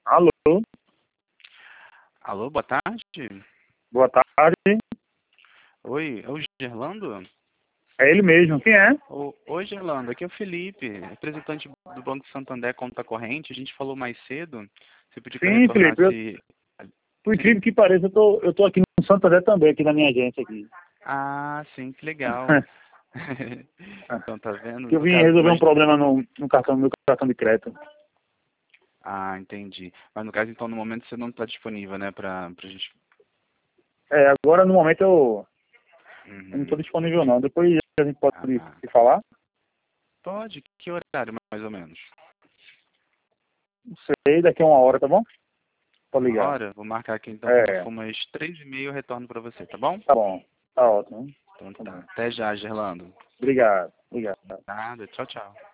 Alô, Alô, boa tarde. boa tarde. Oi, é o Gerlando? É ele mesmo, quem é? Oi, Gerlando, aqui é o Felipe, representante do Banco Santander Conta Corrente. A gente falou mais cedo. Você pediu para Sim, retornar Felipe, se... por incrível Sim? que pareça, eu tô aqui no Santander também, aqui na minha agência aqui. Ah, sim, que legal. Então, tá vendo? Que eu No vim caso, resolver um mas... problema no meu cartão de crédito. Ah, entendi. Mas no caso, então, no momento você não está disponível, né, pra gente... Agora no momento eu não estou Uhum. disponível não. Depois a gente pode Ah, se falar. pode? Que horário, mais ou menos? Não sei, daqui a uma hora, tá bom? Pode Uma ligar. hora? Vou marcar aqui, então, quando É, for umas 3h30 eu retorno para você, tá bom? tá bom. Tá ótimo. Então Tá tá. bom. Até já, Gerlando. Obrigado, obrigado. Nada, tchau, tchau.